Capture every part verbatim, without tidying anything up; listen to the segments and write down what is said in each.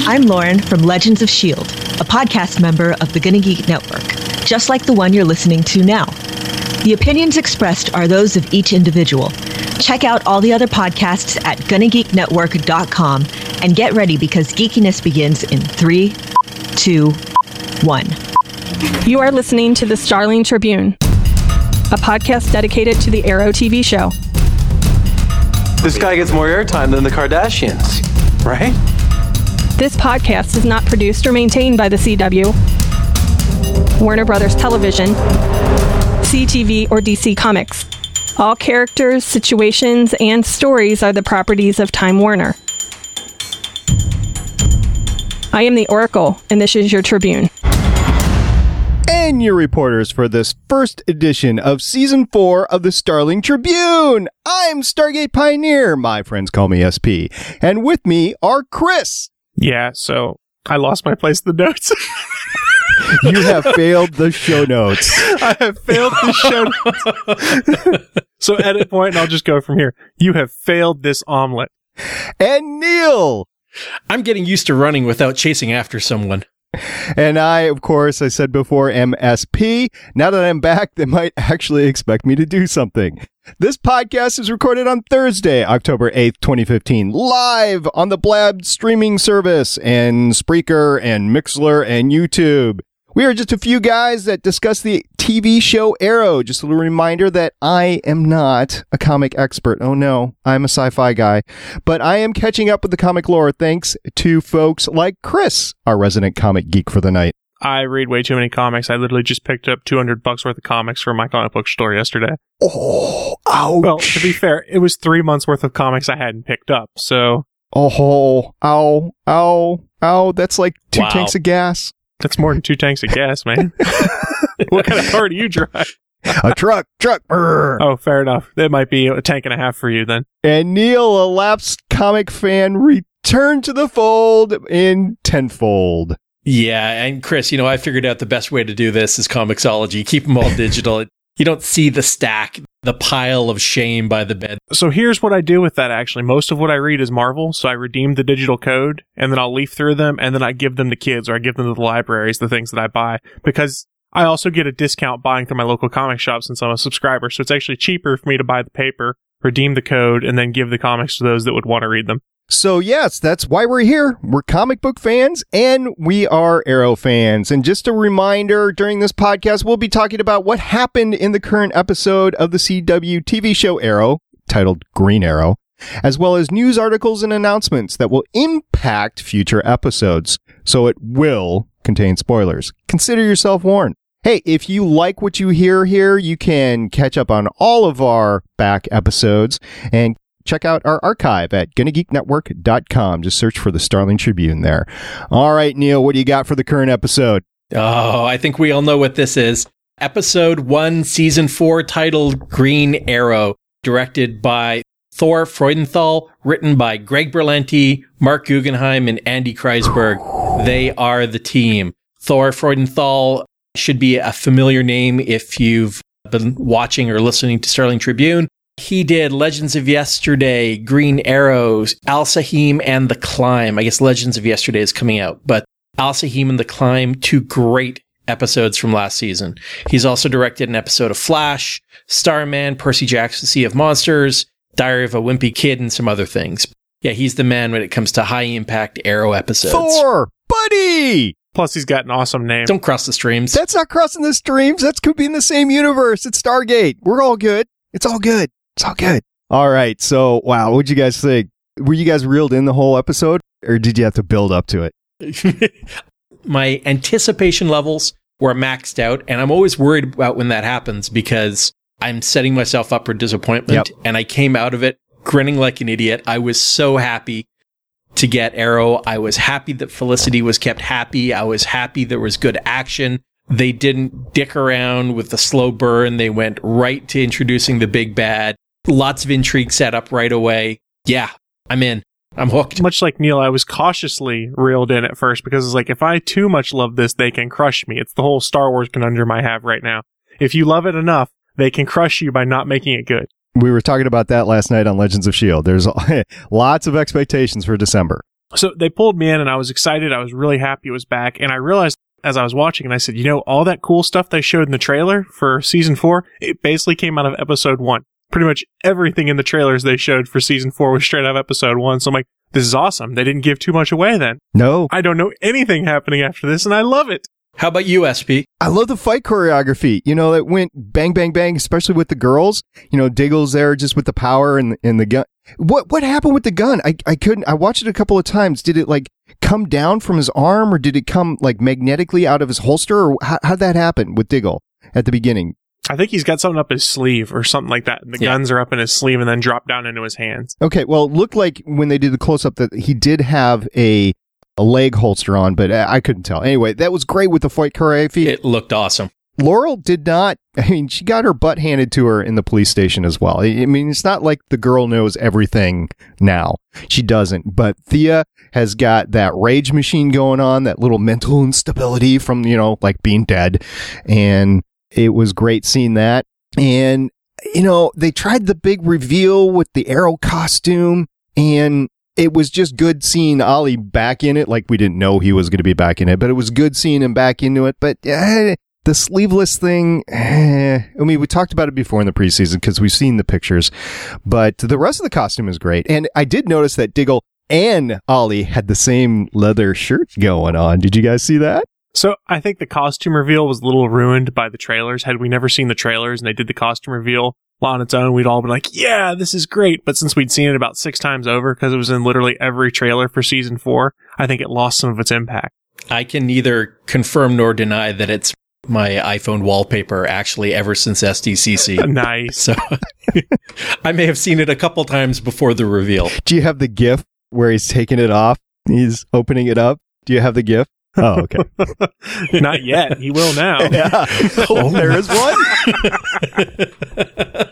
I'm Lauren from Legends of S H I E L D, a podcast member of the Gonna Geek Network, just like the one you're listening to now. The opinions expressed are those of each individual. Check out all the other podcasts at gonna geek network dot com and get ready because geekiness begins in three, two, one. You are listening to the Starling Tribune, a podcast dedicated to the Arrow T V show. This guy gets more airtime than the Kardashians, right? This podcast is not produced or maintained by the C W, Warner Brothers Television, C T V, or D C Comics. All characters, situations, and stories are the properties of Time Warner. I am the Oracle, and this is your Tribune. And your reporters for this first edition of Season four of the Starling Tribune. I'm Stargate Pioneer. My friends call me S P. And with me are Chris. Yeah, so I lost my place in the notes. You have failed the show notes. I have failed the show notes. So edit point, and I'll just go from here. You have failed this omelet. And Neil. I'm getting used to running without chasing after someone. And I, of course, I said before, am S P. Now that I'm back, they might actually expect me to do something. This podcast is recorded on Thursday, October eighth, twenty fifteen, live on the Blab streaming service and Spreaker and Mixlr and YouTube. We are just a few guys that discuss the T V show Arrow. Just a little reminder that I am not a comic expert. Oh no, I'm a sci-fi guy. But I am catching up with the comic lore thanks to folks like Chris, our resident comic geek for the night. I read way too many comics. I literally just picked up two hundred bucks worth of comics from my comic book store yesterday. Oh, ouch. Well, to be fair, it was three months worth of comics I hadn't picked up, so... Oh, ow, ow, ow. That's like two Wow. tanks of gas. That's more than two tanks of gas, man. What kind of car do you drive? A truck, truck. Brr. Oh, fair enough. That might be a tank and a half for you then. And Neil, a lapsed comic fan, returned to the fold in tenfold. Yeah, and Chris, you know, I figured out the best way to do this is Comixology. Keep them all digital. You don't see the stack, the pile of shame by the bed. So here's what I do with that, actually. Most of what I read is Marvel, so I redeem the digital code, and then I'll leaf through them, and then I give them to kids, or I give them to the libraries, the things that I buy, because I also get a discount buying through my local comic shop since I'm a subscriber, so it's actually cheaper for me to buy the paper, redeem the code, and then give the comics to those that would want to read them. So yes, that's why we're here. We're comic book fans and we are Arrow fans. And just a reminder, during this podcast, we'll be talking about what happened in the current episode of the C W T V show Arrow, titled Green Arrow, as well as news articles and announcements that will impact future episodes. So it will contain spoilers. Consider yourself warned. Hey, if you like what you hear here, you can catch up on all of our back episodes and check out our archive at gonna geek network dot com. Just search for the Starling Tribune there. All right, Neil, what do you got for the current episode? Oh, I think we all know what this is. Episode one, Season four, titled Green Arrow, directed by Thor Freudenthal, written by Greg Berlanti, Mark Guggenheim, and Andy Kreisberg. They are the team. Thor Freudenthal should be a familiar name if you've been watching or listening to Starling Tribune. He did Legends of Yesterday, Green Arrows, Al-Sahim, and The Climb. I guess Legends of Yesterday is coming out, but Al-Sahim and The Climb, two great episodes from last season. He's also directed an episode of Flash, Starman, Percy Jackson's Sea of Monsters, Diary of a Wimpy Kid, and some other things. Yeah, he's the man when it comes to high-impact Arrow episodes. Thor, buddy! Plus, he's got an awesome name. Don't cross the streams. That's not crossing the streams. That's could be in the same universe. It's Stargate. We're all good. It's all good. It's all good. All right. So, wow. What'd you guys think? Were you guys reeled in the whole episode, or did you have to build up to it? My anticipation levels were maxed out, and I'm always worried about when that happens because I'm setting myself up for disappointment, Yep. and I came out of it grinning like an idiot. I was so happy to get Arrow. I was happy that Felicity was kept happy. I was happy there was good action. They didn't dick around with the slow burn. They went right to introducing the big bad. Lots of intrigue set up right away. Yeah, I'm in. I'm hooked. Much like Neil, I was cautiously reeled in at first because it's like, if I too much love this, they can crush me. It's the whole Star Wars conundrum I have right now. If you love it enough, they can crush you by not making it good. We were talking about that last night on Legends of S H I E L D. There's lots of expectations for December. So they pulled me in and I was excited. I was really happy it was back. And I realized as I was watching and I said, you know, all that cool stuff they showed in the trailer for season four, it basically came out of episode one. Pretty much everything in the trailers they showed for season four was straight out of episode one. So I'm like, this is awesome. They didn't give too much away then. No. I don't know anything happening after this and I love it. How about you, S P? I love the fight choreography. You know, it went bang, bang, bang, especially with the girls. You know, Diggle's there just with the power and, and the gun. What what happened with the gun? I, I couldn't, I watched it a couple of times. Did it like come down from his arm or did it come like magnetically out of his holster? Or how, how'd that happen with Diggle at the beginning? I think he's got something up his sleeve or something like that. The Yeah. guns are up in his sleeve and then drop down into his hands. Okay, well, it looked like when they did the close up that he did have a a leg holster on, but I, I couldn't tell. Anyway, that was great with the fight choreography. It looked awesome. Laurel did not. I mean, she got her butt handed to her in the police station as well. I I mean, it's not like the girl knows everything now. She doesn't. But Thea has got that rage machine going on, that little mental instability from, you know, like being dead. And it was great seeing that. And, you know, they tried the big reveal with the Arrow costume, and it was just good seeing Ollie back in it. Like, we didn't know he was going to be back in it, but it was good seeing him back into it. But eh, the sleeveless thing, eh, I mean, we talked about it before in the preseason because we've seen the pictures, but the rest of the costume is great. And I did notice that Diggle and Ollie had the same leather shirt going on. Did you guys see that? So I think the costume reveal was a little ruined by the trailers. Had we never seen the trailers and they did the costume reveal on its own, we'd all been like, yeah, this is great. But since we'd seen it about six times over because it was in literally every trailer for season four, I think it lost some of its impact. I can neither confirm nor deny that it's my iPhone wallpaper actually ever since S D C C. Nice. So I may have seen it a couple times before the reveal. Do you have the GIF where he's taking it off? He's opening it up. Do you have the GIF? Oh, okay. Not yet. He will now. Yeah. Oh, there is one.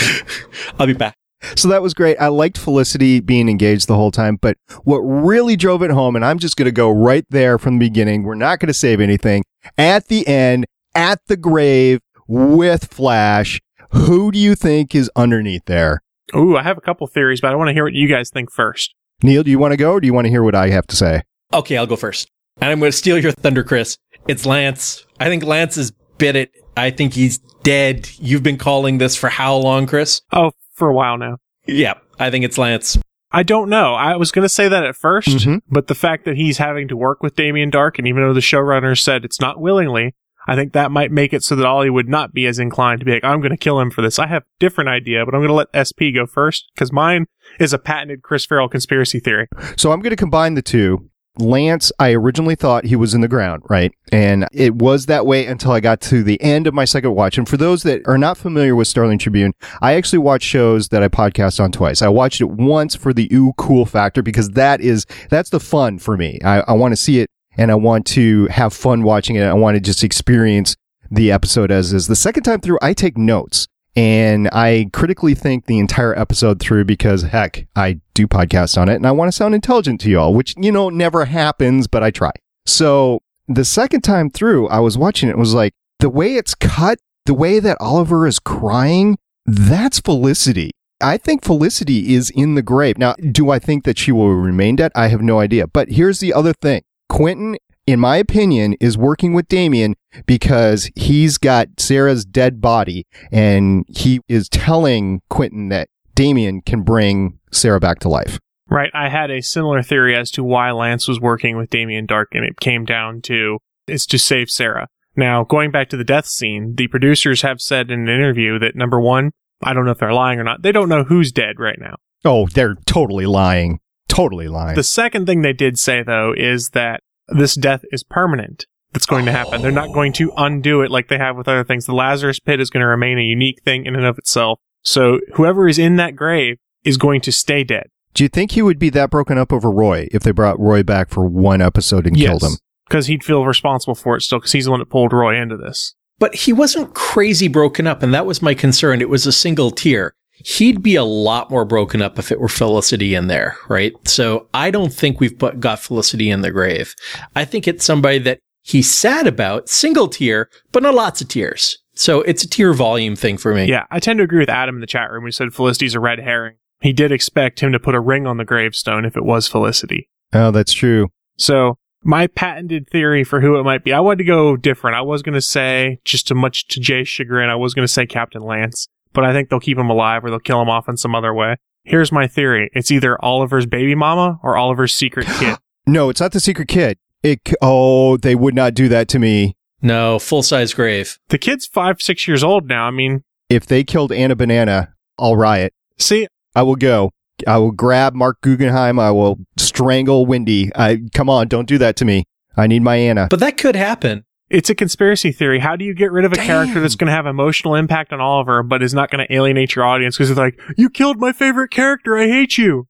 I'll be back. So that was great. I liked Felicity being engaged the whole time, but what really drove it home, and I'm just going to go right there from the beginning, we're not going to save anything, at the end, at the grave with Flash, who do you think is underneath there? Ooh, I have a couple theories, but I want to hear what you guys think first. Neil, do you want to go, or do you want to hear what I have to say? Okay, I'll go first. And I'm going to steal your thunder, Chris. It's Lance. I think Lance has bit it. I think he's dead. You've been calling this for how long, Chris? Oh, for a while now. Yeah, I think it's Lance. I don't know. I was going to say that at first, Mm-hmm. but the fact that he's having to work with Damien Dark, and even though the showrunner said it's not willingly, I think that might make it so that Ollie would not be as inclined to be like, I'm going to kill him for this. I have a different idea, but I'm going to let S P go first, because mine is a patented Chris Farrell conspiracy theory. So I'm going to combine the two. Lance, I originally thought he was in the ground, right? And it was that way until I got to the end of my second watch. And for those that are not familiar with Starling Tribune, I actually watch shows that I podcast on twice. I watched it once for the ooh cool factor because that is, that's the fun for me. I, I want to see it and I want to have fun watching it. I want to just experience the episode as is. The second time through, I take notes. And I critically think the entire episode through because, heck, I do podcast on it and I want to sound intelligent to y'all, which, you know, never happens, but I try. So the second time through, I was watching it, it was like, the way it's cut, the way that Oliver is crying, that's Felicity. I think Felicity is in the grave. Now, do I think that she will remain dead? I have no idea. But here's the other thing. Quentin, in my opinion, is working with Damien because he's got Sarah's dead body and he is telling Quentin that Damien can bring Sarah back to life. Right. I had a similar theory as to why Lance was working with Damien Dark, and it came down to it's to save Sarah. Now, going back to the death scene, the producers have said in an interview that, number one, I don't know if they're lying or not, they don't know who's dead right now. Oh, they're totally lying. Totally lying. The second thing they did say, though, is that this death is permanent. That's going to happen. They're not going to undo it like they have with other things. The Lazarus Pit is going to remain a unique thing in and of itself. So whoever is in that grave is going to stay dead. Do you think he would be that broken up over Roy if they brought Roy back for one episode and yes, killed him? Because he'd feel responsible for it still, because he's the one that pulled Roy into this. But he wasn't crazy broken up, and that was my concern. It was a single tear. He'd be a lot more broken up if it were Felicity in there, right? So I don't think we've put, got Felicity in the grave. I think it's somebody that he's sad about, single tear, but not lots of tears. So it's a tear volume thing for me. Yeah, I tend to agree with Adam in the chat room who said Felicity's a red herring. He did expect him to put a ring on the gravestone if it was Felicity. Oh, that's true. So my patented theory for who it might be, I wanted to go different. I was going to say, just to much to Jay's chagrin, I was going to say Captain Lance, but I think they'll keep him alive or they'll kill him off in some other way. Here's my theory. It's either Oliver's baby mama or Oliver's secret kid. No, it's not the secret kid. It, oh, they would not do that to me. No, full-size grave. The kid's five, six years old now. I mean, if they killed Anna Banana, I'll riot. See, I will go. I will grab Mark Guggenheim. I will strangle Wendy. I come on, don't do that to me. I need my Anna. But that could happen. It's a conspiracy theory. How do you get rid of a Damn. character that's going to have emotional impact on Oliver, but is not going to alienate your audience because it's like, you killed my favorite character. I hate you.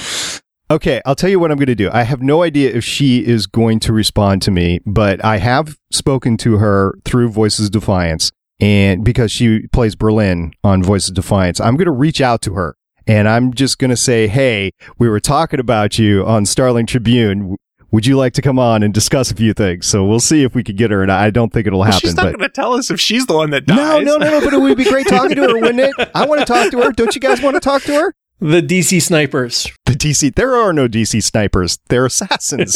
Okay, I'll tell you what I'm going to do. I have no idea if she is going to respond to me, but I have spoken to her through Voices of Defiance, and because she plays Berlin on Voices of Defiance, I'm going to reach out to her. And I'm just going to say, hey, we were talking about you on Starling Tribune. Would you like to come on and discuss a few things? So we'll see if we can get her. And I don't think it'll well, happen. She's not but... going to tell us if she's the one that dies. No, no, no, no. But it would be great talking to her, wouldn't it? I want to talk to her. Don't you guys want to talk to her? The D C snipers. The D C. There are no D C snipers. They're assassins.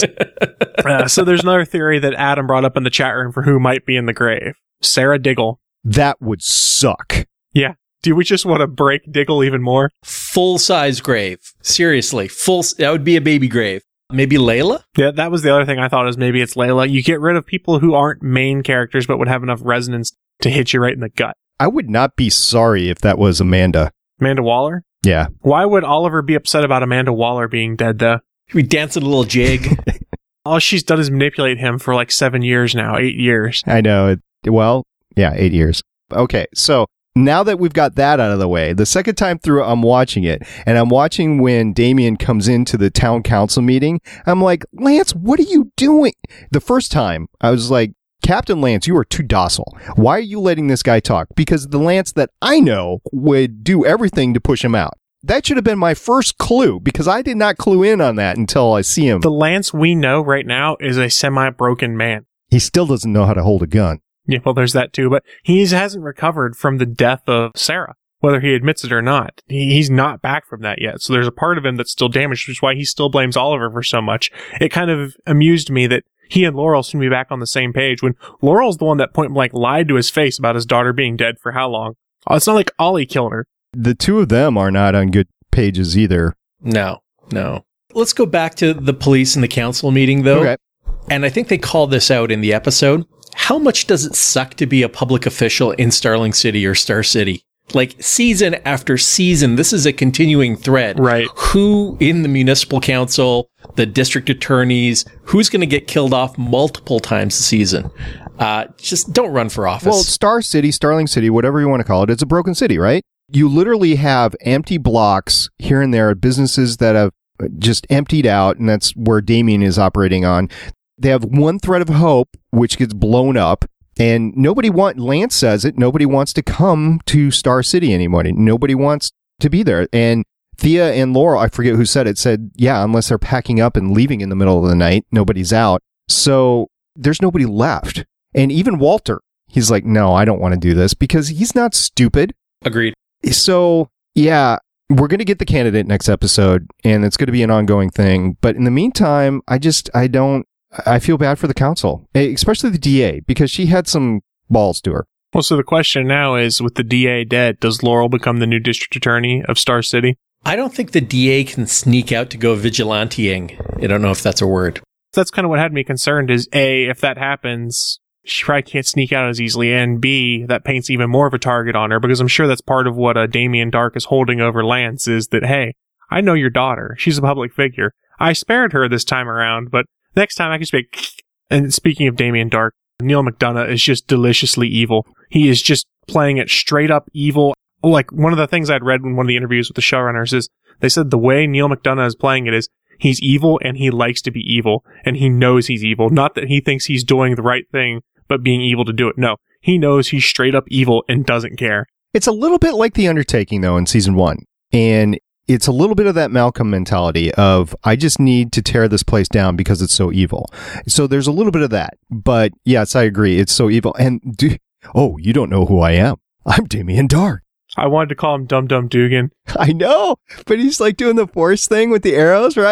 uh, so there's another theory that Adam brought up in the chat room for who might be in the grave. Sarah Diggle. That would suck. Yeah. Do we just want to break Diggle even more? Full-size grave. Seriously. Full. That would be a baby grave. Maybe Layla? Yeah, that was the other thing I thought is maybe it's Layla. You get rid of people who aren't main characters but would have enough resonance to hit you right in the gut. I would not be sorry if that was Amanda. Amanda Waller? Yeah. Why would Oliver be upset about Amanda Waller being dead, though? We dancing a little jig. All she's done is manipulate him for like seven years now, eight years. I know. It, well, yeah, eight years. Okay, so now that we've got that out of the way, the second time through, I'm watching it, and I'm watching when Damien comes into the town council meeting. I'm like, Lance, what are you doing? The first time, I was like, Captain Lance, you are too docile. Why are you letting this guy talk? Because the Lance that I know would do everything to push him out. That should have been my first clue, because I did not clue in on that until I see him. The Lance we know right now is a semi-broken man. He still doesn't know how to hold a gun. Yeah, well, there's that too, but he hasn't recovered from the death of Sarah, whether he admits it or not. He, he's not back from that yet, so there's a part of him that's still damaged, which is why he still blames Oliver for so much. It kind of amused me that he and Laurel seem to be back on the same page, when Laurel's the one that point blank lied to his face about his daughter being dead for how long. It's not like Ollie killed her. The two of them are not on good pages either. No, no. Let's go back to the police and the council meeting, though. Okay. And I think they call this out in the episode. How much does it suck to be a public official in Starling City or Star City? Like, season after season, this is a continuing thread. Right. Who in the municipal council, the district attorneys, who's going to get killed off multiple times a season? Uh, just don't run for office. Well, Star City, Starling City, whatever you want to call it, it's a broken city, right? You literally have empty blocks here and there, businesses that have just emptied out, and that's where Damien is operating on. They have one thread of hope, which gets blown up, and nobody want, Lance says it, nobody wants to come to Star City anymore. Nobody wants to be there. And Thea and Laurel, I forget who said it, said, yeah, unless they're packing up and leaving in the middle of the night, nobody's out. So there's nobody left. And even Walter, he's like, no, I don't want to do this, because he's not stupid. Agreed. So, yeah, we're going to get the candidate next episode, and it's going to be an ongoing thing. But in the meantime, I just, I don't, I feel bad for the council, especially the D A, because she had some balls to her. Well, so the question now is, with the D A dead, does Laurel become the new district attorney of Star City? I don't think the D A can sneak out to go vigilanteing. I don't know if that's a word. That's kind of what had me concerned is, A, if that happens, she probably can't sneak out as easily, and B, that paints even more of a target on her, because I'm sure that's part of what uh, Damien Dark is holding over Lance, is that, hey, I know your daughter. She's a public figure. I spared her this time around, but next time I can speak. And speaking of Damien Dark, Neil McDonough is just deliciously evil. He is just playing it straight up evil. Like, one of the things I'd read in one of the interviews with the showrunners is, they said the way Neil McDonough is playing it is, he's evil and he likes to be evil, and he knows he's evil. Not that he thinks he's doing the right thing, but being evil to do it. No, he knows he's straight up evil and doesn't care. It's a little bit like The Undertaking, though, in season one. And it's a little bit of that Malcolm mentality of, I just need to tear this place down because it's so evil. So there's a little bit of that. But yes, I agree. It's so evil. And do, oh, you don't know who I am. I'm Damien Dark. I wanted to call him Dum Dum Dugan. I know, but he's like doing the Force thing with the arrows, right?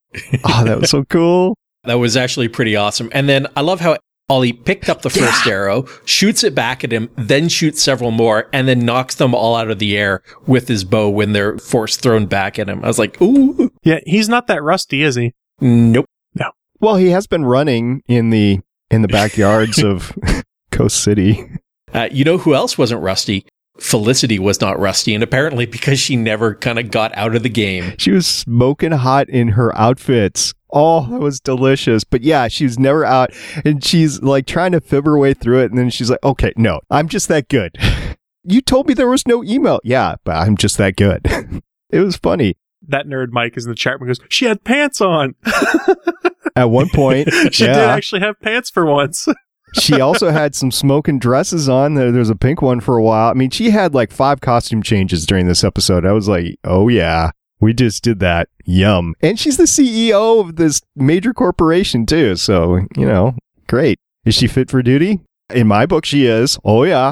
Oh, that was so cool. That was actually pretty awesome. And then I love how Ollie picked up the first yeah. arrow, shoots it back at him, then shoots several more, and then knocks them all out of the air with his bow when they're force thrown back at him. I was like, ooh. Yeah, he's not that rusty, is he? Nope. No. Well, he has been running in the in the backyards of Coast City. Uh, you know who else wasn't rusty? Felicity was not rusty, and apparently because she never kind of got out of the game. She was smoking hot in her outfits. Oh, that was delicious. But yeah, she was never out, and she's like trying to fib her way through it, and then she's like, okay, no, I'm just that good. You told me there was no email. Yeah, but I'm just that good. It was funny. That nerd Mike is in the chat room and goes, she had pants on. At one point. She yeah. did actually have pants for once. She also had some smoking dresses on. There, there's a pink one for a while. I mean, she had like five costume changes during this episode. I was like, oh yeah, we just did that. Yum. And she's the C E O of this major corporation too. So, you know, great. Is she fit for duty? In my book, she is. Oh yeah.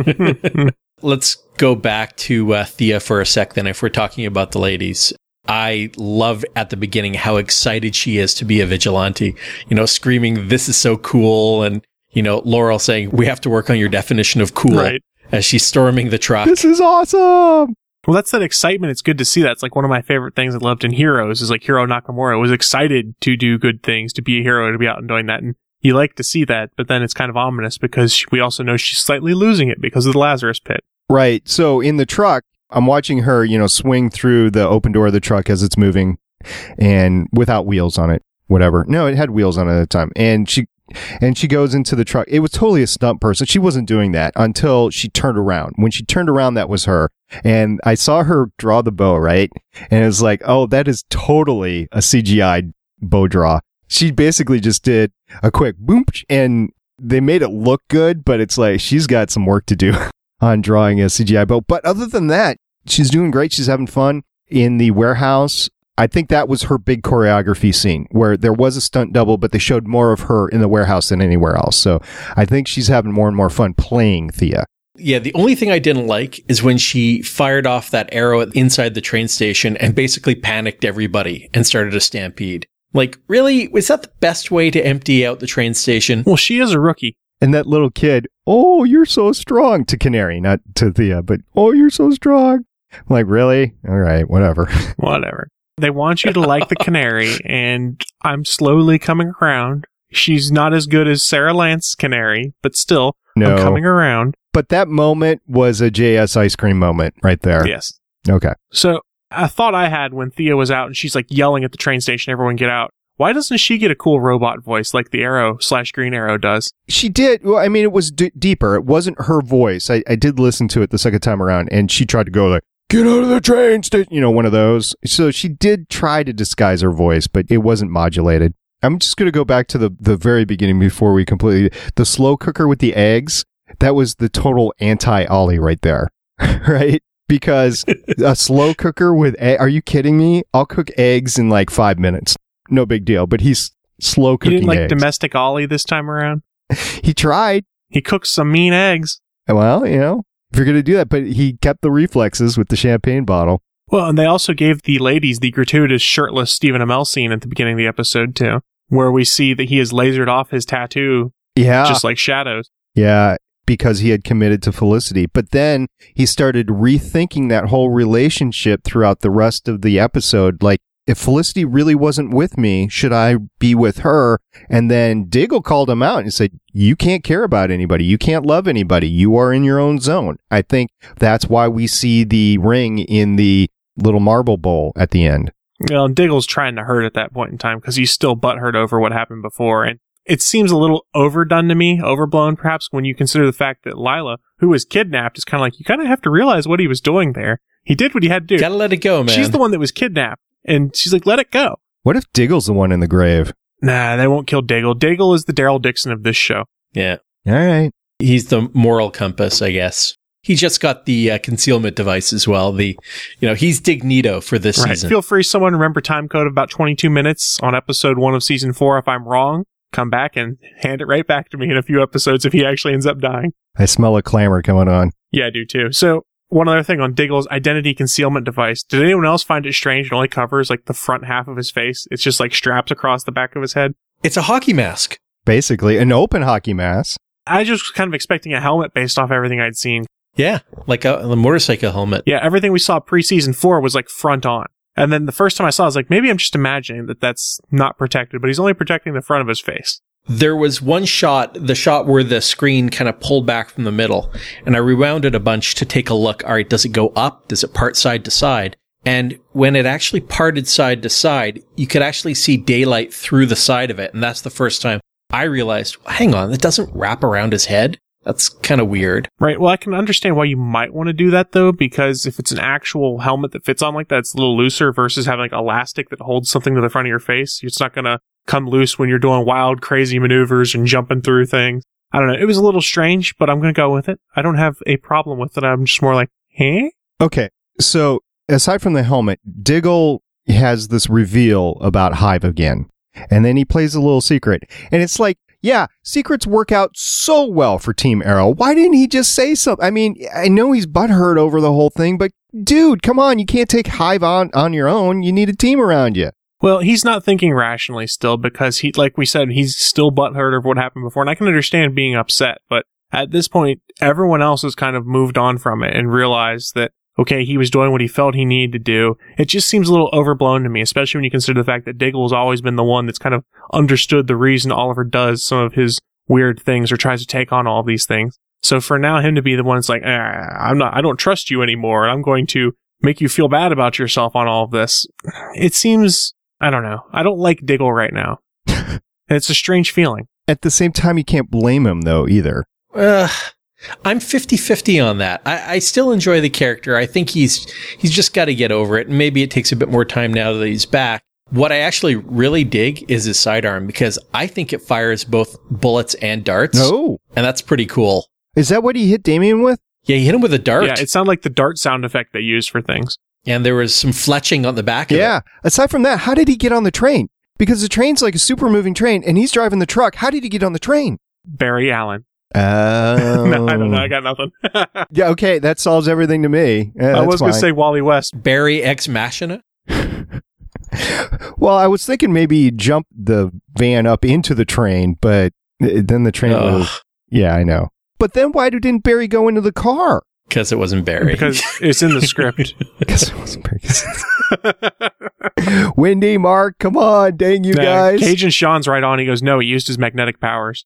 Let's go back to uh, Thea for a sec then, if we're talking about the ladies. I love at the beginning how excited she is to be a vigilante, you know, screaming, this is so cool. And, you know, Laurel saying, we have to work on your definition of cool right. as she's storming the truck. This is awesome. Well, that's that excitement. It's good to see that. It's like one of my favorite things I loved in Heroes is like Hiro Nakamura was excited to do good things, to be a hero, to be out and doing that. And you like to see that, but then it's kind of ominous because we also know she's slightly losing it because of the Lazarus Pit. Right. So in the truck, I'm watching her, you know, swing through the open door of the truck as it's moving and without wheels on it, whatever. No, it had wheels on it at the time. And she, and she goes into the truck. It was totally a stunt person. She wasn't doing that until she turned around. When she turned around, that was her. And I saw her draw the bow, right? And it was like, oh, that is totally a C G I bow draw. She basically just did a quick boom and they made it look good, but it's like she's got some work to do on drawing a C G I bow. But other than that, she's doing great. She's having fun in the warehouse. I think that was her big choreography scene where there was a stunt double, but they showed more of her in the warehouse than anywhere else. So I think she's having more and more fun playing Thea. Yeah, the only thing I didn't like is when she fired off that arrow inside the train station and basically panicked everybody and started a stampede. Like, really? Was that the best way to empty out the train station? Well, she is a rookie. And that little kid, oh, you're so strong, to Canary, not to Thea, but, oh, you're so strong. I'm like, really? All right, whatever. Whatever. They want you to like the Canary, and I'm slowly coming around. She's not as good as Sarah Lance Canary, but still, no. I'm coming around. But that moment was a J S ice cream moment right there. Yes. Okay. So a thought I had when Thea was out and she's like yelling at the train station, everyone get out. Why doesn't she get a cool robot voice like the Arrow slash Green Arrow does? She did. Well, I mean, it was d- deeper. It wasn't her voice. I, I did listen to it the second time around, and she tried to go like, get out of the train station, you know, one of those. So she did try to disguise her voice, but it wasn't modulated. I'm just going to go back to the, the very beginning before we completely... The slow cooker with the eggs, that was the total anti-Ollie right there, right? Because a slow cooker with... egg, are you kidding me? I'll cook eggs in like five minutes. No big deal, but he's slow cooking eggs. He didn't like eggs. domestic Ollie this time around? He tried. He cooked some mean eggs. Well, you know, if you're going to do that, but he kept the reflexes with the champagne bottle. Well, and they also gave the ladies the gratuitous shirtless Stephen Amell scene at the beginning of the episode, too, where we see that he has lasered off his tattoo, yeah, just like Shadows. Yeah, because he had committed to Felicity. But then he started rethinking that whole relationship throughout the rest of the episode. Like, if Felicity really wasn't with me, should I be with her? And then Diggle called him out and said, you can't care about anybody. You can't love anybody. You are in your own zone. I think that's why we see the ring in the little marble bowl at the end. Well, Diggle's trying to hurt at that point in time because he's still butthurt over what happened before. And it seems a little overdone to me, overblown perhaps, when you consider the fact that Lila, who was kidnapped, is kind of like, you kind of have to realize what he was doing there. He did what he had to do. Gotta let it go, man. She's the one that was kidnapped. And she's like, let it go. What if Diggle's the one in the grave? Nah, they won't kill Diggle. Diggle is the Daryl Dixon of this show. Yeah. All right. He's the moral compass, I guess. He just got the uh, concealment device as well. The, you know, he's Dignito for this right. season. Feel free, someone remember time code of about twenty-two minutes on episode one of season four. If I'm wrong, come back and hand it right back to me in a few episodes if he actually ends up dying. I smell a clamor coming on. Yeah, I do too. So One other thing on Diggle's identity concealment device. Did anyone else find it strange it only covers like the front half of his face? It's just like straps across the back of his head. It's a hockey mask. Basically, an open hockey mask. I just was kind of expecting a helmet based off everything I'd seen. Yeah, like a, a motorcycle helmet. Yeah, everything we saw pre-season four was like front on. And then the first time I saw it, I was like, maybe I'm just imagining that that's not protected, but he's only protecting the front of his face. There was one shot, the shot where the screen kind of pulled back from the middle, and I rewound it a bunch to take a look. All right, does it go up? Does it part side to side? And when it actually parted side to side, you could actually see daylight through the side of it. And that's the first time I realized, hang on, it doesn't wrap around his head. That's kind of weird. Right. Well, I can understand why you might want to do that, though, because if it's an actual helmet that fits on like that, it's a little looser versus having like elastic that holds something to the front of your face. It's not going to come loose when you're doing wild, crazy maneuvers and jumping through things. I don't know. It was a little strange, but I'm going to go with it. I don't have a problem with it. I'm just more like, huh? Okay. So aside from the helmet, Diggle has this reveal about Hive again. And then he plays a little secret. And it's like, yeah, secrets work out so well for Team Arrow. Why didn't he just say something? I mean, I know he's butthurt over the whole thing, but dude, come on. You can't take Hive on, on your own. You need a team around you. Well, he's not thinking rationally still because he, like we said, he's still butthurt over what happened before. And I can understand being upset, but at this point, everyone else has kind of moved on from it and realized that, okay, he was doing what he felt he needed to do. It just seems a little overblown to me, especially when you consider the fact that Diggle has always been the one that's kind of understood the reason Oliver does some of his weird things or tries to take on all of these things. So for now, him to be the one that's like, eh, I'm not, I don't trust you anymore, and I'm going to make you feel bad about yourself on all of this. It seems, I don't know. I don't like Diggle right now. It's a strange feeling. At the same time, you can't blame him, though, either. Uh, I'm fifty-fifty on that. I, I still enjoy the character. I think he's he's just got to get over it. Maybe it takes a bit more time now that he's back. What I actually really dig is his sidearm because I think it fires both bullets and darts. Oh. And that's pretty cool. Is that what he hit Damien with? Yeah, he hit him with a dart. Yeah, it sounded like the dart sound effect they use for things. And there was some fletching on the back of yeah. it. Yeah. Aside from that, how did he get on the train? Because the train's like a super moving train, and he's driving the truck. How did he get on the train? Barry Allen. Oh. No, I don't know. I got nothing. Yeah, okay. That solves everything to me. Yeah, I was going to say Wally West. Barry Ex Machina? Well, I was thinking maybe he jumped the van up into the train, but then the train Ugh. was... Yeah, I know. But then why didn't Barry go into the car? Because it wasn't Barry. Because it's in the script. Because it wasn't Barry. Wendy, Mark, come on, dang you nah, guys. Cajun Sean's right on. He goes, no, he used his magnetic powers.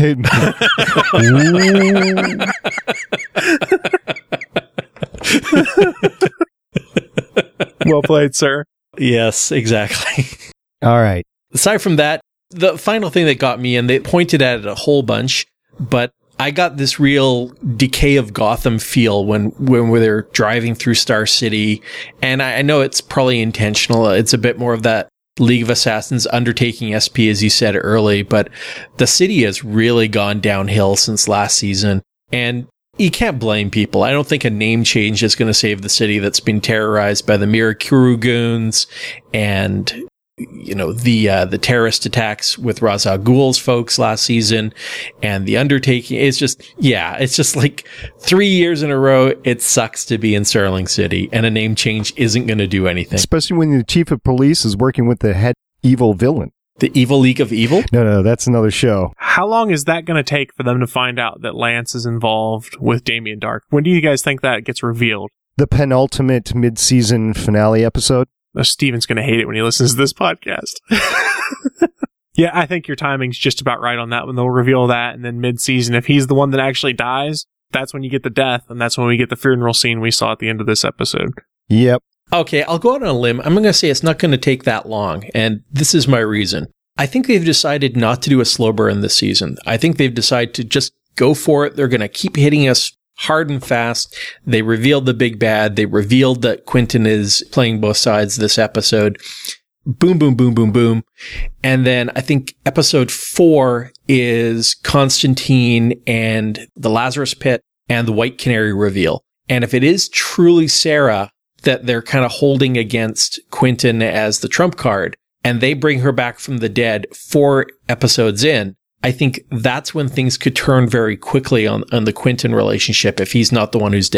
Well played, sir. Yes, exactly. All right. Aside from that, the final thing that got me, and they pointed at it a whole bunch, but I got this real Decay of Gotham feel when, when they're driving through Star City. And I, I know it's probably intentional. It's a bit more of that League of Assassins undertaking S P, as you said early, but the city has really gone downhill since last season. And you can't blame people. I don't think a name change is going to save the city that's been terrorized by the Mirakuru goons and, you know, the uh, the terrorist attacks with Ra's al Ghul's folks last season and the undertaking. It's just, yeah, it's just like three years in a row. It sucks to be in Sterling City, and a name change isn't going to do anything. Especially when the chief of police is working with the head evil villain. The Evil League of Evil? No, no, that's another show. How long is that going to take for them to find out that Lance is involved with Damien Dark? When do you guys think that gets revealed? The penultimate mid-season finale episode? Oh, Steven's going to hate it when he listens to this podcast. Yeah, I think your timing's just about right on that one. They'll reveal that, and then mid-season, if he's the one that actually dies, that's when you get the death, and that's when we get the funeral scene we saw at the end of this episode. Yep. Okay, I'll go out on a limb. I'm going to say it's not going to take that long, and this is my reason. I think they've decided not to do a slow burn this season. I think they've decided to just go for it. They're going to keep hitting us hard and fast. They revealed the big bad. They revealed that Quentin is playing both sides this episode. Boom, boom, boom, boom, boom. And then I think episode four is Constantine and the Lazarus Pit and the White Canary reveal. And if it is truly Sarah that they're kind of holding against Quentin as the trump card, and they bring her back from the dead four episodes in, I think that's when things could turn very quickly on, on the Quentin relationship if he's not the one who's dead.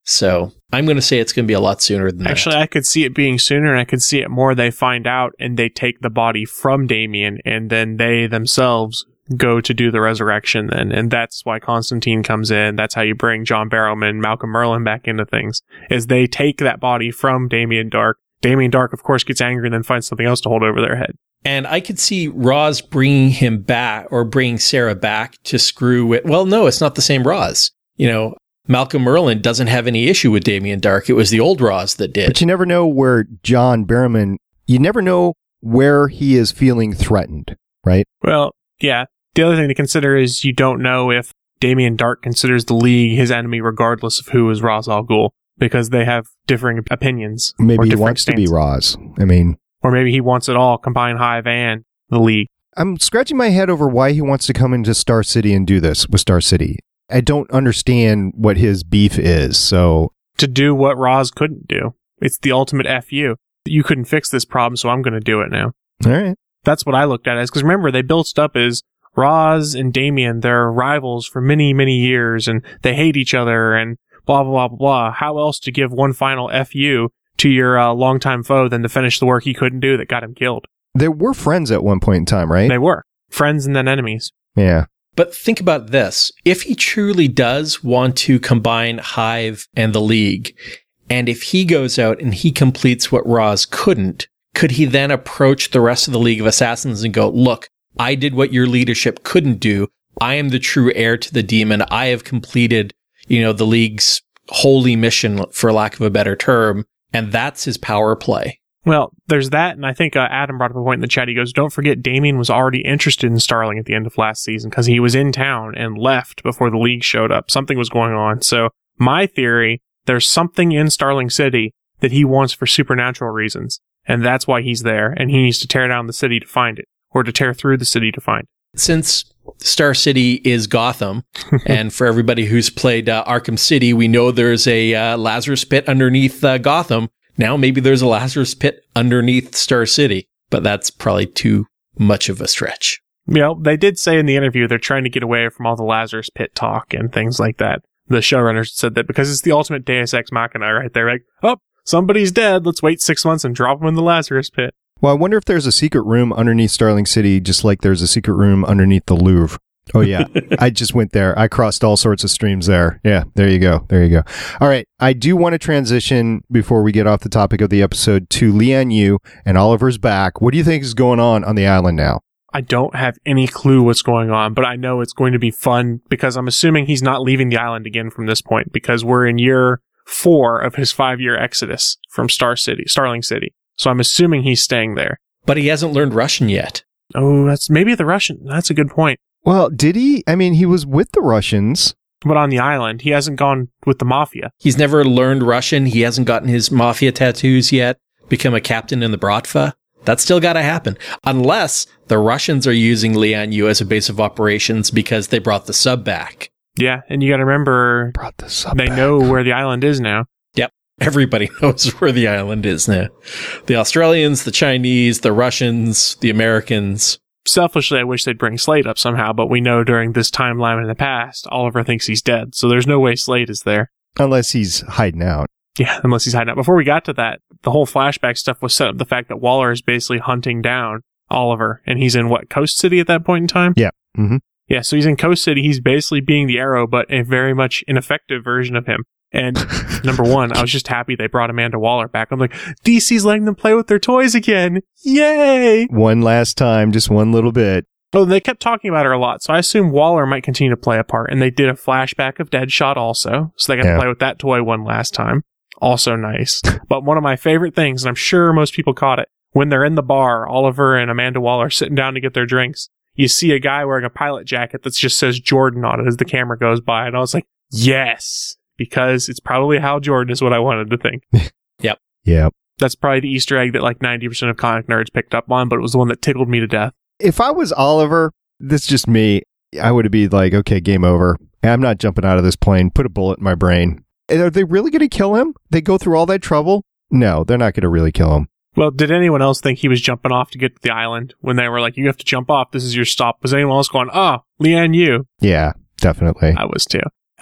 So I'm going to say it's going to be a lot sooner than Actually, that. I could see it being sooner, and I could see it more. They find out and they take the body from Damien, and then they themselves go to do the resurrection then. And that's why Constantine comes in. That's how you bring John Barrowman, Malcolm Merlyn back into things, is they take that body from Damien Darhk. Damien Darhk, of course, gets angry and then finds something else to hold over their head. And I could see Roz bringing him back or bringing Sarah back to screw with, well, no, it's not the same Roz. You know, Malcolm Merlyn doesn't have any issue with Damien Darhk. It was the old Roz that did. But you never know where John Barrowman, you never know where he is feeling threatened, right? Well, yeah. The other thing to consider is you don't know if Damien Darhk considers the League his enemy regardless of who is Ra's al Ghul, because they have differing opinions. Maybe he wants stances. to be Roz. I mean... Or maybe he wants it all, combine Hive and the League. I'm scratching my head over why he wants to come into Star City and do this with Star City. I don't understand what his beef is, so... To do what Roz couldn't do. It's the ultimate F U. You couldn't fix this problem, so I'm going to do it now. All right. That's what I looked at as, because remember, they built it up as Roz and Damien, they're rivals for many, many years, and they hate each other, and blah, blah, blah, blah. How else to give one final F U to your uh, longtime foe than to finish the work he couldn't do that got him killed? They were friends at one point in time, right? They were. Friends and then enemies. Yeah. But think about this. If he truly does want to combine Hive and the League, and if he goes out and he completes what Roz couldn't, could he then approach the rest of the League of Assassins and go, look, I did what your leadership couldn't do. I am the true heir to the demon. I have completed, you know, the League's holy mission, for lack of a better term. And that's his power play. Well, there's that, and I think uh, Adam brought up a point in the chat. He goes, don't forget, Damien was already interested in Starling at the end of last season because he was in town and left before the League showed up. Something was going on. So my theory, there's something in Starling City that he wants for supernatural reasons, and that's why he's there, and he needs to tear down the city to find it, or to tear through the city to find it. Since Star City is Gotham, and for everybody who's played uh, Arkham City, we know there's a uh, Lazarus Pit underneath uh, Gotham. Now maybe there's a Lazarus Pit underneath Star City, but that's probably too much of a stretch. You know, they did say in the interview they're trying to get away from all the Lazarus Pit talk and things like that. The showrunners said that because it's the ultimate Deus Ex Machina right there. Like, oh, somebody's dead. Let's wait six months and drop them in the Lazarus Pit. Well, I wonder if there's a secret room underneath Starling City, just like there's a secret room underneath the Louvre. Oh, yeah. I just went there. I crossed all sorts of streams there. Yeah, there you go. There you go. All right. I do want to transition before we get off the topic of the episode to Lian Yu and Oliver's back. What do you think is going on on the island now? I don't have any clue what's going on, but I know it's going to be fun because I'm assuming he's not leaving the island again from this point because we're in year four of his five-year exodus from Star City, Starling City. So I'm assuming he's staying there. But he hasn't learned Russian yet. Oh, that's maybe the Russian. That's a good point. Well, did he? I mean, he was with the Russians. But on the island, he hasn't gone with the Mafia. He's never learned Russian. He hasn't gotten his Mafia tattoos yet. Become a captain in the Bratva. That's still got to happen. Unless the Russians are using Lian Yu as a base of operations because they brought the sub back. Yeah, and you got to remember, brought the sub they back. know where the island is now. Yep. Everybody knows where the island is now. The Australians, the Chinese, the Russians, the Americans. Selfishly, I wish they'd bring Slade up somehow, but we know during this timeline in the past, Oliver thinks he's dead, so there's no way Slade is there. Unless he's hiding out. Yeah, unless he's hiding out. Before we got to that, the whole flashback stuff was set up the fact that Waller is basically hunting down Oliver, and he's in, what, Coast City at that point in time? Yeah. Mm-hmm. Yeah, so he's in Coast City. He's basically being the Arrow, but a very much ineffective version of him. And number one, I was just happy they brought Amanda Waller back. I'm like, D C's letting them play with their toys again. Yay! One last time, just one little bit. Oh, they kept talking about her a lot, so I assume Waller might continue to play a part. And they did a flashback of Deadshot also, so they got yeah. to play with that toy one last time. Also nice. But one of my favorite things, and I'm sure most people caught it, when they're in the bar, Oliver and Amanda Waller sitting down to get their drinks, you see a guy wearing a pilot jacket that just says Jordan on it as the camera goes by. And I was like, yes! Because it's probably Hal Jordan is what I wanted to think. Yep. Yep. That's probably the Easter egg that like ninety percent of comic nerds picked up on, but it was the one that tickled me to death. If I was Oliver, this is just me, I would be like, okay, game over. I'm not jumping out of this plane. Put a bullet in my brain. Are they really going to kill him? They go through all that trouble? No, they're not going to really kill him. Well, did anyone else think he was jumping off to get to the island when they were like, you have to jump off, this is your stop? Was anyone else going, oh, Lian Yu? Yeah, definitely. I was too.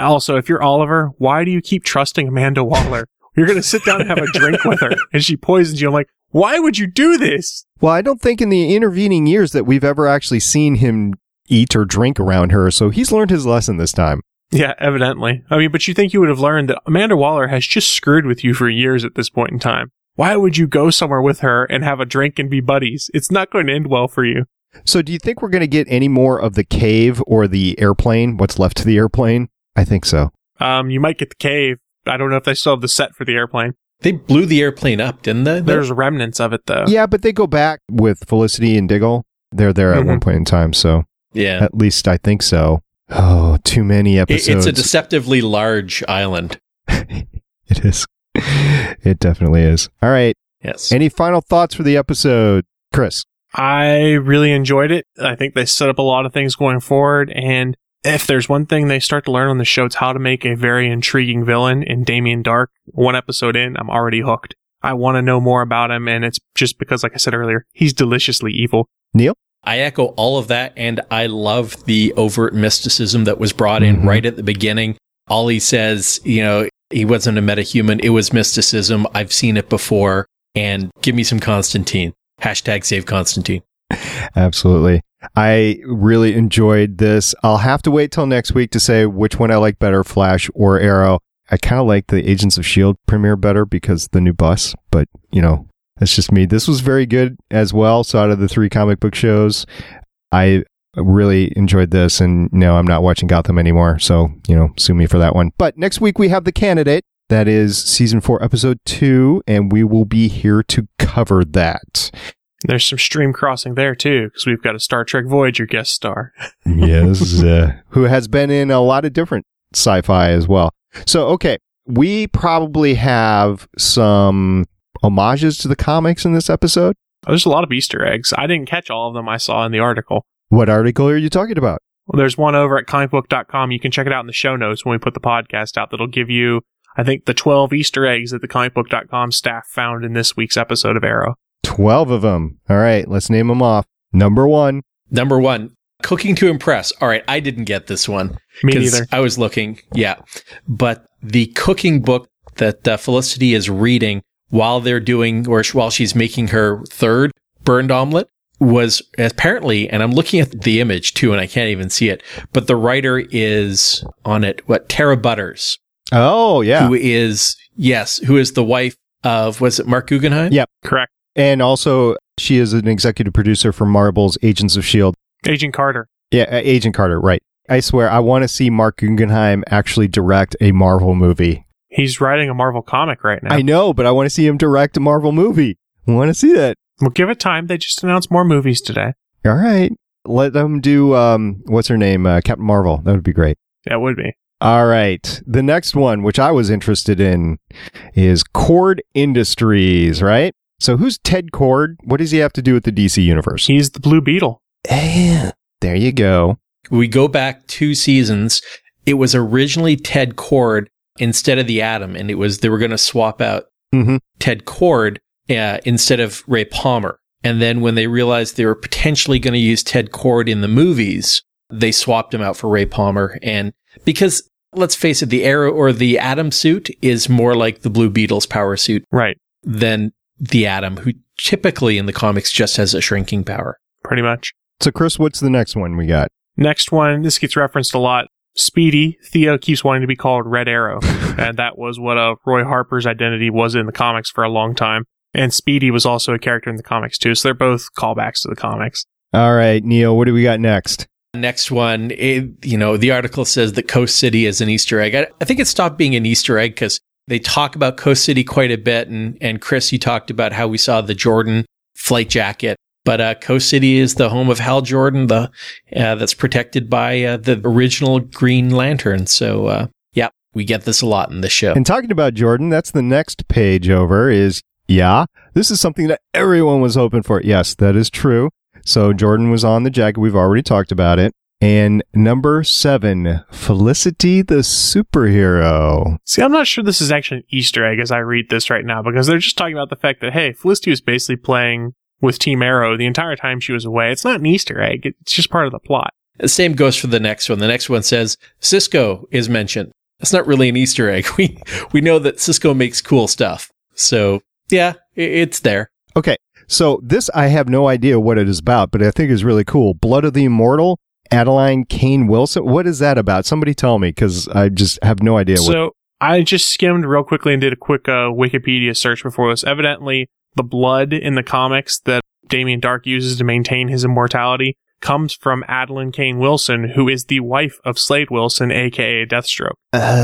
Also, if you're Oliver, why do you keep trusting Amanda Waller? You're going to sit down and have a drink with her, and she poisons you. I'm like, why would you do this? Well, I don't think in the intervening years that we've ever actually seen him eat or drink around her, so he's learned his lesson this time. Yeah, evidently. I mean, but you think you would have learned that Amanda Waller has just screwed with you for years at this point in time. Why would you go somewhere with her and have a drink and be buddies? It's not going to end well for you. So do you think we're going to get any more of the cave or the airplane? What's left to the airplane? I think so. Um, you might get the cave. I don't know if they still have the set for the airplane. They blew the airplane up, didn't they? There's remnants of it, though. Yeah, but they go back with Felicity and Diggle. They're there at mm-hmm. one point in time, so yeah, at least I think so. Oh, too many episodes. It's a deceptively large island. It is. It definitely is. All right. Yes. Any final thoughts for the episode, Chris? I really enjoyed it. I think they set up a lot of things going forward, and if there's one thing they start to learn on the show, it's how to make a very intriguing villain in Damien Dark. One episode in, I'm already hooked. I want to know more about him, and it's just because, like I said earlier, he's deliciously evil. Neil? I echo all of that, and I love the overt mysticism that was brought in mm-hmm. right at the beginning. Ollie says, you know, he wasn't a metahuman. It was mysticism. I've seen it before, and give me some Constantine. Hashtag save Constantine. Absolutely. I really enjoyed this. I'll have to wait till next week to say which one I like better, Flash or Arrow. I kind of like the Agents of S H I E L D premiere better because the new bus, but, you know, that's just me. This was very good as well. So out of the three comic book shows, I really enjoyed this, and no, I'm not watching Gotham anymore. So, you know, sue me for that one. But next week we have The Candidate. That is season four, episode two, and we will be here to cover that. There's some stream crossing there, too, because we've got a Star Trek Voyager guest star. Yes, uh, who has been in a lot of different sci-fi as well. So, okay, we probably have some homages to the comics in this episode. There's a lot of Easter eggs. I didn't catch all of them I saw in the article. What article are you talking about? Well, there's one over at comic book dot com. You can check it out in the show notes when we put the podcast out. That'll give you, I think, the twelve Easter eggs that the comic book dot com staff found in this week's episode of Arrow. twelve of them. All right, let's name them off. Number one. Number one, Cooking to Impress. All right, I didn't get this one. Me neither. I was looking, yeah. But the cooking book that uh, Felicity is reading while they're doing, or while she's making her third burned omelet, was apparently, and I'm looking at the image too, and I can't even see it, but the writer is on it, what, Tara Butters. Oh, yeah. Who is, yes, who is the wife of, was it Mark Guggenheim? Yep. Correct. And also, she is an executive producer for Marvel's Agents of S H I E L D. Agent Carter. Yeah, uh, Agent Carter, right. I swear, I want to see Mark Guggenheim actually direct a Marvel movie. He's writing a Marvel comic right now. I know, but I want to see him direct a Marvel movie. I want to see that. Well, give it time. They just announced more movies today. All right. Let them do, um, what's her name? Uh, Captain Marvel. That would be great. That would be. All right. The next one, which I was interested in, is Cord Industries, right? So who's Ted Cord? What does he have to do with the D C universe? He's the Blue Beetle. Eh, there you go. We go back two seasons. It was originally Ted Cord instead of the Atom, and it was they were going to swap out mm-hmm. Ted Cord uh, instead of Ray Palmer. And then when they realized they were potentially going to use Ted Cord in the movies, they swapped him out for Ray Palmer. And because, let's face it, the Arrow or the Atom suit is more like the Blue Beetle's power suit, right, than the Atom, who typically in the comics just has a shrinking power. Pretty much. So, Chris, what's the next one we got? Next one, this gets referenced a lot. Speedy, Theo keeps wanting to be called Red Arrow. And that was what uh, Roy Harper's identity was in the comics for a long time. And Speedy was also a character in the comics, too. So they're both callbacks to the comics. All right, Neil, what do we got next? Next one, it, you know, the article says that Coast City is an Easter egg. I, I think it stopped being an Easter egg because they talk about Coast City quite a bit. And, and Chris, you talked about how we saw the Jordan flight jacket. But uh, Coast City is the home of Hal Jordan, the uh, that's protected by uh, the original Green Lantern. So, uh, yeah, we get this a lot in the show. And talking about Jordan, that's the next page over is, yeah, this is something that everyone was hoping for. Yes, that is true. So Jordan was on the jacket. We've already talked about it. And number seven, Felicity the superhero. See, I'm not sure this is actually an Easter egg as I read this right now, because they're just talking about the fact that, hey, Felicity was basically playing with Team Arrow the entire time she was away. It's not an Easter egg. It's just part of the plot. The same goes for the next one. The next one says Cisco is mentioned. That's not really an Easter egg. We we know that Cisco makes cool stuff. So, yeah, it, it's there. Okay, so this, I have no idea what it is about, but I think is really cool. Blood of the Immortal, Adeline Kane Wilson. What is that about? Somebody tell me, because I just have no idea. So what- I just skimmed real quickly and did a quick uh, Wikipedia search before this. Evidently, the blood in the comics that Damien Darhk uses to maintain his immortality comes from Adeline Kane Wilson, who is the wife of Slade Wilson, aka Deathstroke.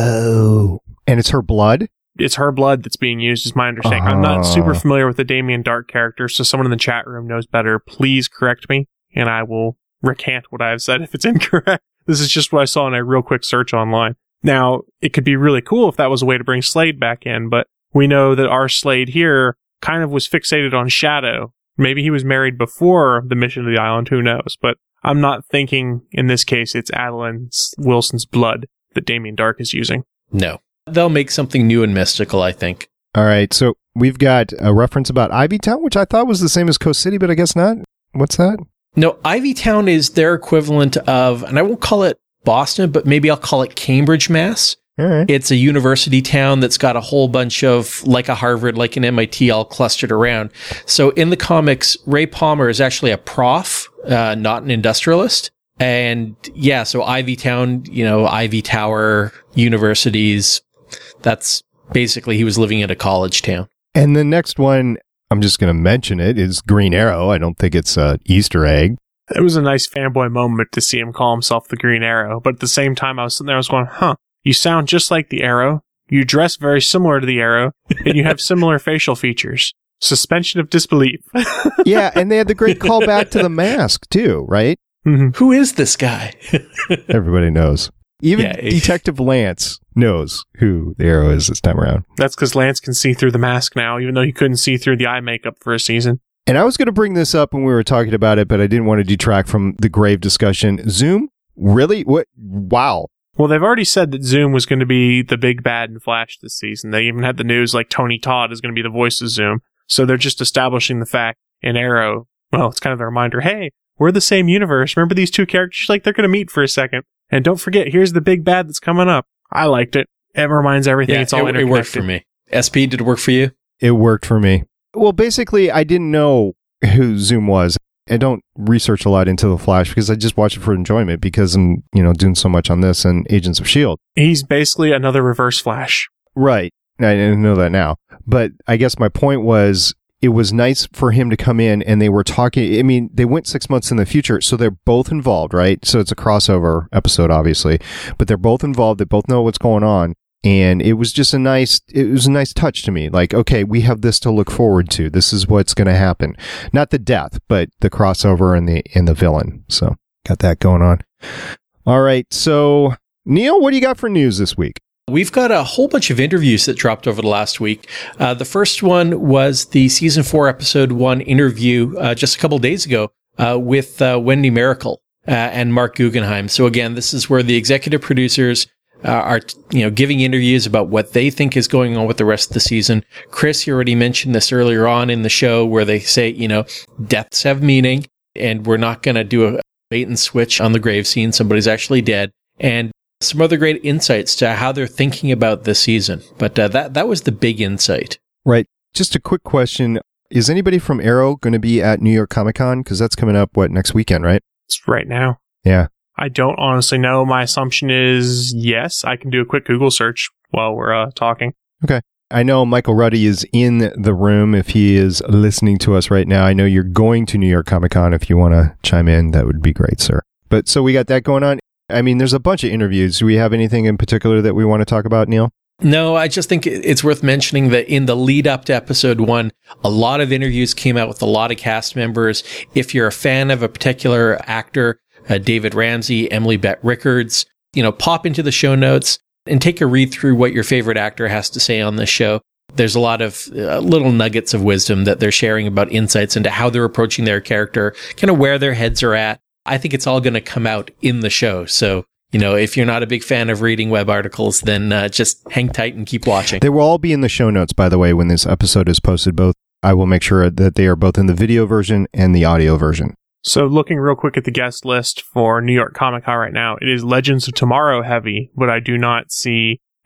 Oh. And it's her blood? It's her blood that's being used, is my understanding. Uh-huh. I'm not super familiar with the Damien Darhk character, so someone in the chat room knows better. Please correct me, and I will recant what I have said if it's incorrect. This is just what I saw in a real quick search online. Now, it could be really cool if that was a way to bring Slade back in, but we know that our Slade here kind of was fixated on Shadow. Maybe he was married before the mission to the island, who knows? But I'm not thinking, in this case, it's Adeline Wilson's blood that Damien Darhk is using. No. They'll make something new and mystical, I think. All right, so we've got a reference about Ivy Town, which I thought was the same as Coast City, but I guess not. What's that? No, Ivy Town is their equivalent of, and I won't call it Boston, but maybe I'll call it Cambridge, Mass. All right. It's a university town that's got a whole bunch of, like a Harvard, like an M I T, all clustered around. So in the comics, Ray Palmer is actually a prof, uh, not an industrialist. And yeah, so Ivy Town, you know, Ivy Tower, universities, that's basically he was living in a college town. And the next one, I'm just going to mention it, is Green Arrow. I don't think it's an Easter egg. It was a nice fanboy moment to see him call himself the Green Arrow, but at the same time I was sitting there, I was going, huh, you sound just like the Arrow, you dress very similar to the Arrow, and you have similar facial features. Suspension of disbelief. Yeah, and they had the great callback to the mask, too, right? Mm-hmm. Who is this guy? Everybody knows. Even Yeah. Detective Lance knows who the Arrow is this time around. That's because Lance can see through the mask now, even though he couldn't see through the eye makeup for a season. And I was going to bring this up when we were talking about it, but I didn't want to detract from the grave discussion. Zoom? Really? What? Wow. Well, they've already said that Zoom was going to be the big bad in Flash this season. They even had the news like Tony Todd is going to be the voice of Zoom. So they're just establishing the fact in Arrow, well, it's kind of a reminder, hey, we're the same universe. Remember these two characters? Like, they're going to meet for a second. And don't forget, here's the big bad that's coming up. I liked it. It reminds everything. Yeah, it's all it, it interconnected. worked for me. S P, did it work for you? It worked for me. Well, basically, I didn't know who Zoom was. I don't research a lot into The Flash because I just watch it for enjoyment because I'm, you know, doing so much on this and Agents of S H I E L D. He's basically another reverse Flash. Right. I didn't know that now. But I guess my point was it was nice for him to come in and they were talking. I mean, they went six months in the future, so they're both involved, right? So it's a crossover episode, obviously, but they're both involved. They both know what's going on. And it was just a nice, it was a nice touch to me. Like, okay, we have this to look forward to. This is what's going to happen. Not the death, but the crossover and the, and the villain. So got that going on. All right. So Neil, what do you got for news this week? We've got a whole bunch of interviews that dropped over the last week. Uh, the first one was the season four, episode one interview uh, just a couple days ago uh, with uh, Wendy Miracle uh, and Mark Guggenheim. So again, this is where the executive producers uh, are, you know, giving interviews about what they think is going on with the rest of the season. Chris, you already mentioned this earlier on in the show where they say, you know, deaths have meaning, and we're not going to do a bait and switch on the grave scene. Somebody's actually dead. And some other great insights to how they're thinking about this season. But uh, that that was the big insight. Right. Just a quick question. Is anybody from Arrow going to be at New York Comic Con? Because that's coming up, what, next weekend, right? It's right now. Yeah. I don't honestly know. My assumption is yes. I can do a quick Google search while we're uh, talking. Okay. I know Michael Ruddy is in the room if he is listening to us right now. I know you're going to New York Comic Con. If you want to chime in, that would be great, sir. But so we got that going on. I mean, there's a bunch of interviews. Do we have anything in particular that we want to talk about, Neil? No, I just think it's worth mentioning that in the lead up to episode one, a lot of interviews came out with a lot of cast members. If you're a fan of a particular actor, uh, David Ramsey, Emily Bett Rickards, you know, pop into the show notes and take a read through what your favorite actor has to say on this show. There's a lot of uh, little nuggets of wisdom that they're sharing about insights into how they're approaching their character, kind of where their heads are at. I think it's all going to come out in the show. So, you know, if you're not a big fan of reading web articles, then uh, just hang tight and keep watching. They will all be in the show notes, by the way, when this episode is posted. Both, I will make sure that they are both in the video version and the audio version. So looking real quick at the guest list for New York Comic Con right now, it is Legends of Tomorrow heavy, but I do not see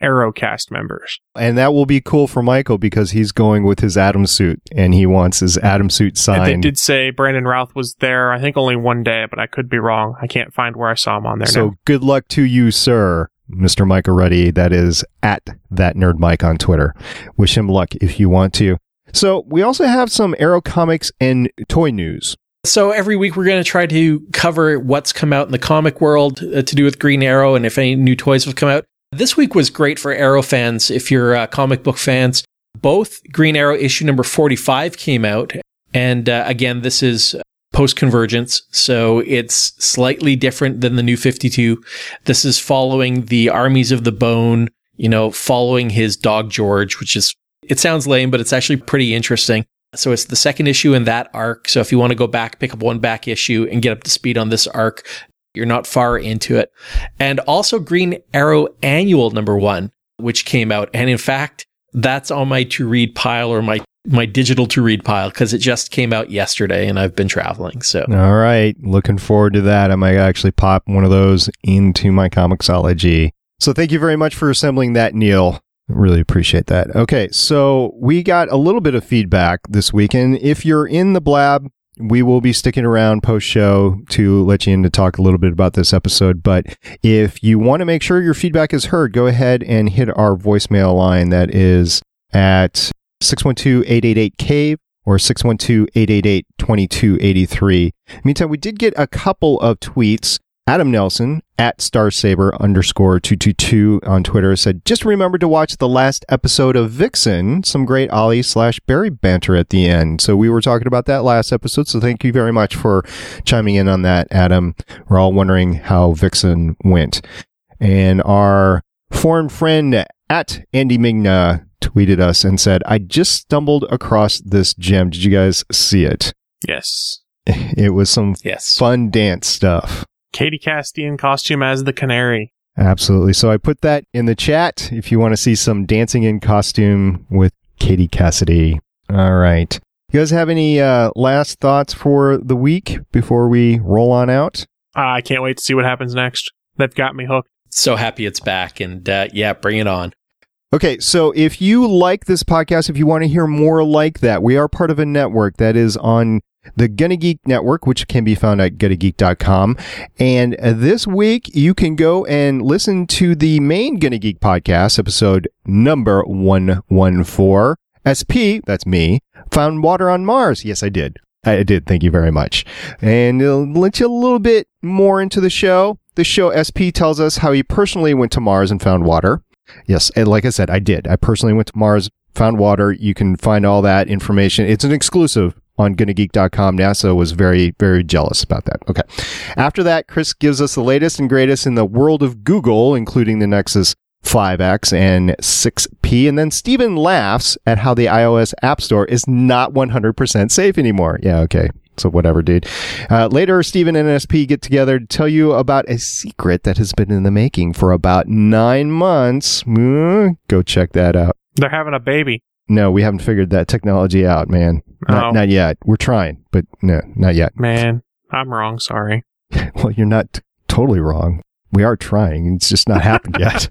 Arrow cast members. And that will be cool for Michael because he's going with his Atom suit and he wants his Atom suit signed. And they did say Brandon Routh was there, I think only one day, but I could be wrong. I can't find where I saw him on there So now. good luck to you, sir, Mister Michael Ruddy. That is at that Nerd Mike on Twitter. Wish him luck if you want to. So we also have some Arrow comics and toy news. So every week we're going to try to cover what's come out in the comic world uh, to do with Green Arrow and if any new toys have come out. This week was great for Arrow fans. If you're uh, comic book fans, both Green Arrow issue number forty-five came out. And uh, again, this is post-convergence, so it's slightly different than the New fifty-two. This is following the Armies of the Bone, you know, following his dog George, which is, it sounds lame, but it's actually pretty interesting. So it's the second issue in that arc. So if you want to go back, pick up one back issue and get up to speed on this arc, you're not far into it. And also Green Arrow Annual number one, which came out. And in fact, that's on my to-read pile or my, my digital to-read pile because it just came out yesterday and I've been traveling. So, all right. Looking forward to that. I might actually pop one of those into my Comixology. So thank you very much for assembling that, Neil. Really appreciate that. Okay, so we got a little bit of feedback this week, and if you're in the Blab, we will be sticking around post-show to let you in to talk a little bit about this episode, but if you want to make sure your feedback is heard, go ahead and hit our voicemail line that is at six one two, eight eight eight, C A V E or six one two, eight eight eight, two two eight three. Meantime, we did get a couple of tweets. Adam Nelson at Starsaber underscore two two two on Twitter said, just remember to watch the last episode of Vixen. Some great Ollie slash Barry banter at the end. So we were talking about that last episode. So thank you very much for chiming in on that, Adam. We're all wondering how Vixen went. And our foreign friend at Andy Migna tweeted us and said, I just stumbled across this gem. Did you guys see it? Yes. It was some yes. fun dance stuff. Katie Cassidy in costume as the Canary. Absolutely. So I put that in the chat if you want to see some dancing in costume with Katie Cassidy. All right. You guys have any uh, last thoughts for the week before we roll on out? Uh, I can't wait to see what happens next. They've got me hooked. So happy it's back. And uh, yeah, bring it on. Okay, so if you like this podcast, if you want to hear more like that, we are part of a network that is on the Gonna Geek Network, which can be found at gonna geek dot com. And uh, this week, you can go and listen to the main Gonna Geek podcast, episode number one fourteen. S P, that's me, found water on Mars. Yes, I did. I did. Thank you very much. And it'll let you a little bit more into the show. The show S P tells us how he personally went to Mars and found water. Yes, and like I said, I did. I personally went to Mars, found water. You can find all that information. It's an exclusive on gonna geek dot com. NASA was very, very jealous about that. Okay. After that, Chris gives us the latest and greatest in the world of Google, including the Nexus five X and six P. And then Steven laughs at how the iOS App Store is not one hundred percent safe anymore. Yeah, okay. So whatever, dude. Uh, later, Steven and S P get together to tell you about a secret that has been in the making for about nine months. Mm, go check that out. They're having a baby. No, we haven't figured that technology out, man. Not, Oh. not yet. We're trying, but no, not yet. Man, I'm wrong. Sorry. Well, you're not t- totally wrong. We are trying. It's just not happened yet.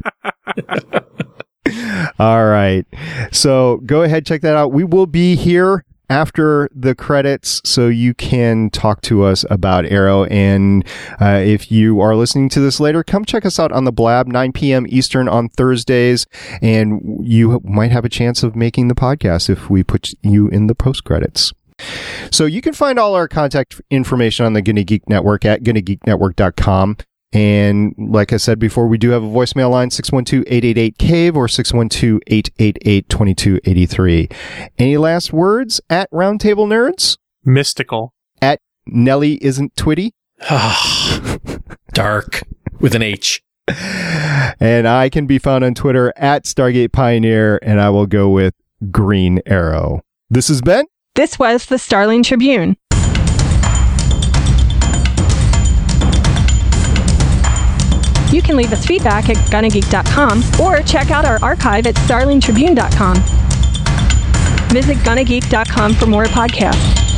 All right. So go ahead, check that out. We will be here after the credits, so you can talk to us about Arrow. And uh, if you are listening to this later, come check us out on the Blab, nine p.m. Eastern on Thursdays, and you might have a chance of making the podcast if we put you in the post credits. So you can find all our contact information on the Gonna Geek Network at gonna geek network dot com. And like I said before, we do have a voicemail line, six one two, eight eight eight, C A V E or six one two, eight eight eight, two two eight three. Any last words at Roundtable Nerds? Mystical. At Nelly Isn't Twitty? Dark with an H. And I can be found on Twitter at Stargate Pioneer, and I will go with Green Arrow. This is Ben. This was the Starling Tribune. You can leave us feedback at gonna geek dot com or check out our archive at starling tribune dot com. Visit gonna geek dot com for more podcasts.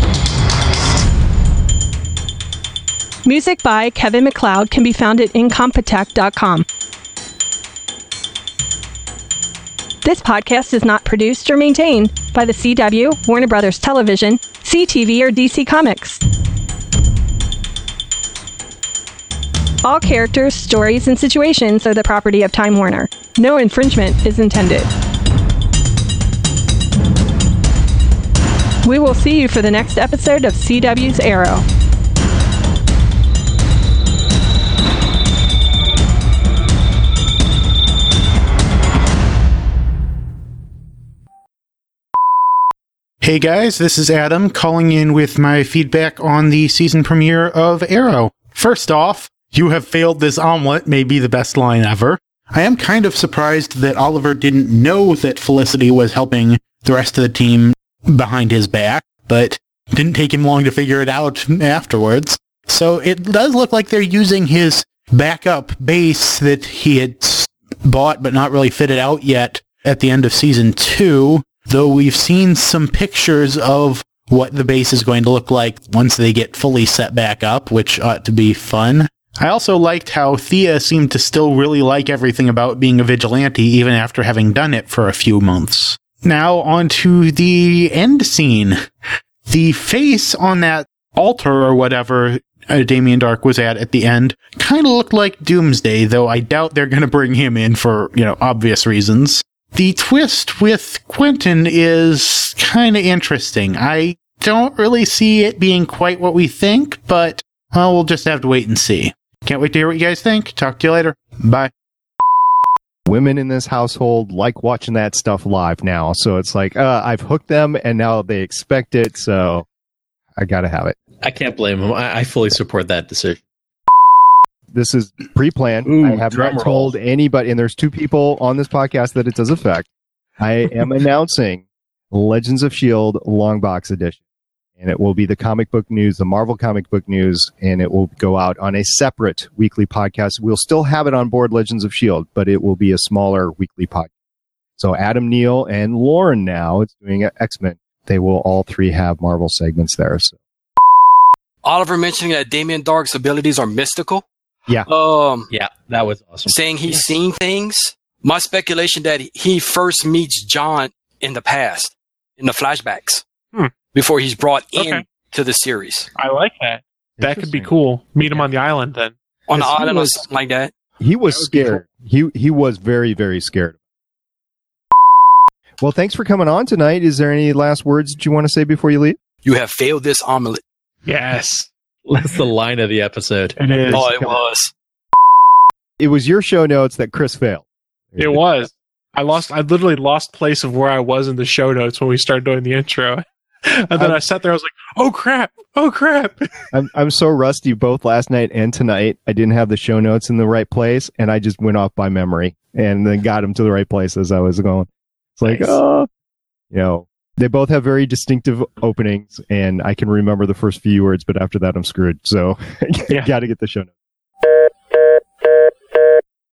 Music by Kevin MacLeod can be found at incompetech dot com. This podcast is not produced or maintained by the C W, Warner Brothers Television, C T V, or D C Comics. All characters, stories, and situations are the property of Time Warner. No infringement is intended. We will see you for the next episode of C W's Arrow. Hey guys, this is Adam calling in with my feedback on the season premiere of Arrow. First off, "You have failed this omelet" may be the best line ever. I am kind of surprised that Oliver didn't know that Felicity was helping the rest of the team behind his back, but didn't take him long to figure it out afterwards. So it does look like they're using his backup base that he had bought but not really fitted out yet at the end of season two. Though we've seen some pictures of what the base is going to look like once they get fully set back up, which ought to be fun. I also liked how Thea seemed to still really like everything about being a vigilante, even after having done it for a few months. Now on to the end scene. The face on that altar or whatever uh, Damien Dark was at at the end kind of looked like Doomsday, though I doubt they're going to bring him in for, you know, obvious reasons. The twist with Quentin is kind of interesting. I don't really see it being quite what we think, but well, we'll just have to wait and see. Can't wait to hear what you guys think. Talk to you later. Bye. Women in this household like watching that stuff live now. So it's like, uh, I've hooked them and now they expect it. So I got to have it. I can't blame him. I, I fully support that decision. This is pre-planned. Ooh, I have not roll. told anybody, and there's two people on this podcast that it does affect. I am announcing Legends of S H I E L D Long Box Edition. And it will be the comic book news, the Marvel comic book news, and it will go out on a separate weekly podcast. We'll still have it on board Legends of S H I E L D, but it will be a smaller weekly podcast. So Adam Neal and Lauren now, it's doing X-Men. They will all three have Marvel segments there. So. Oliver mentioning that Damien Dark's abilities are mystical. Yeah. Um, yeah, that was awesome. Saying he's seen things. My speculation that he first meets John in the past, in the flashbacks, hmm. before he's brought okay. in to the series. I like that. That could be cool. Meet him on the island then. On the island or something like that. He was scared. He he was very, very scared. Well, thanks for coming on tonight. Is there any last words that you want to say before you leave? You have failed this omelet. Yes. That's the line of the episode. It is. Oh, it was. It was your show notes that Chris failed. It was. I lost. I literally lost place of where I was in the show notes when we started doing the intro, and then I'm, I sat there. I was like, "Oh crap! Oh crap!" I'm I'm so rusty. Both last night and tonight, I didn't have the show notes in the right place, and I just went off by memory, and then got them to the right place as I was going. It's like, nice. oh, you know. They both have very distinctive openings, and I can remember the first few words, but after that, I'm screwed. So, yeah. got to get the show notes.